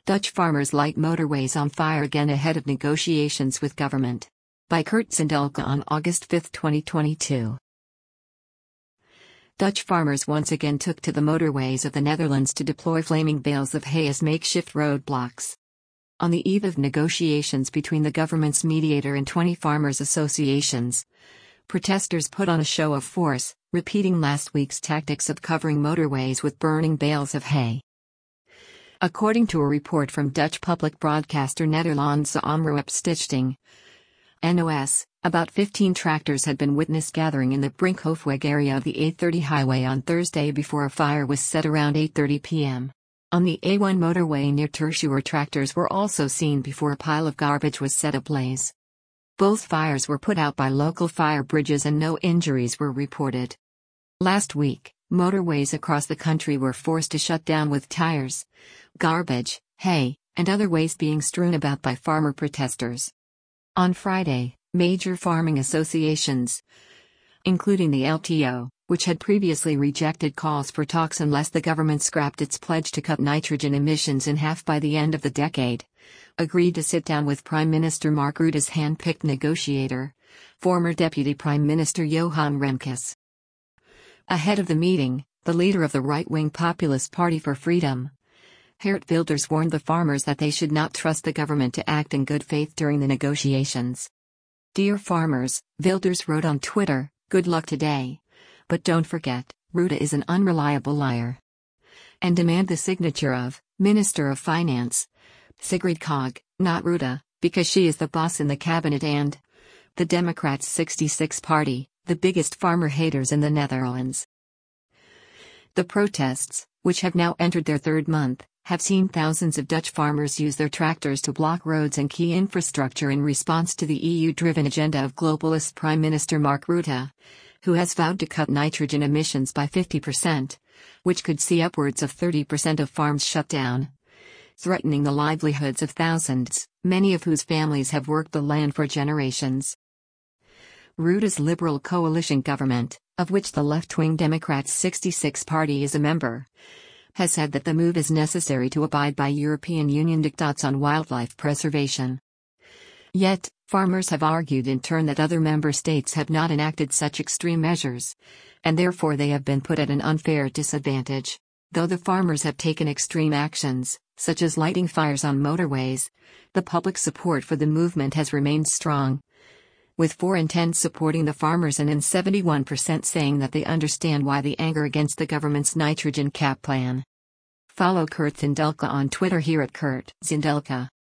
Dutch farmers light motorways on fire again ahead of negotiations with government. By Kurt Zindelke on August 5, 2022. Dutch farmers once again took to the motorways of the Netherlands to deploy flaming bales of hay as makeshift roadblocks. On the eve of negotiations between the government's mediator and 20 farmers' associations, protesters put on a show of force, repeating last week's tactics of covering motorways with burning bales of hay. According to a report from Dutch public broadcaster Nederlandse Omroep Stichting NOS, about 15 tractors had been witnessed gathering in the Brinkhoofweg area of the A30 highway on Thursday before a fire was set around 8:30 p.m. On the A1 motorway near Terschelling, tractors were also seen before a pile of garbage was set ablaze. Both fires were put out by local fire bridges and no injuries were reported. Last week, motorways across the country were forced to shut down with tires, garbage, hay, and other waste being strewn about by farmer protesters. On Friday, major farming associations, including the LTO, which had previously rejected calls for talks unless the government scrapped its pledge to cut nitrogen emissions in half by the end of the decade, agreed to sit down with Prime Minister Mark Rutte's hand-picked negotiator, former Deputy Prime Minister Johan Remkes. Ahead of the meeting, the leader of the right-wing populist Party for Freedom, Geert Wilders, warned the farmers that they should not trust the government to act in good faith during the negotiations. "Dear farmers," Wilders wrote on Twitter, "good luck today. But don't forget, Rutte is an unreliable liar." And demand the signature of Minister of Finance Sigrid Kaag, not Rutte, because she is the boss in the cabinet and the Democrats' 66 party, the biggest farmer haters in the Netherlands. The protests, which have now entered their third month, have seen thousands of Dutch farmers use their tractors to block roads and key infrastructure in response to the EU-driven agenda of globalist Prime Minister Mark Rutte, who has vowed to cut nitrogen emissions by 50%, which could see upwards of 30% of farms shut down, threatening the livelihoods of thousands, many of whose families have worked the land for generations. Rutte's Liberal coalition government, of which the left-wing Democrats' 66 party is a member, has said that the move is necessary to abide by European Union diktats on wildlife preservation. Yet, farmers have argued in turn that other member states have not enacted such extreme measures, and therefore they have been put at an unfair disadvantage. Though the farmers have taken extreme actions, such as lighting fires on motorways, the public support for the movement has remained strong, with 4 in 10 supporting the farmers and 71% saying that they understand why the anger against the government's nitrogen cap plan. Follow Kurt Zindelke on Twitter here at Kurt Zindelke.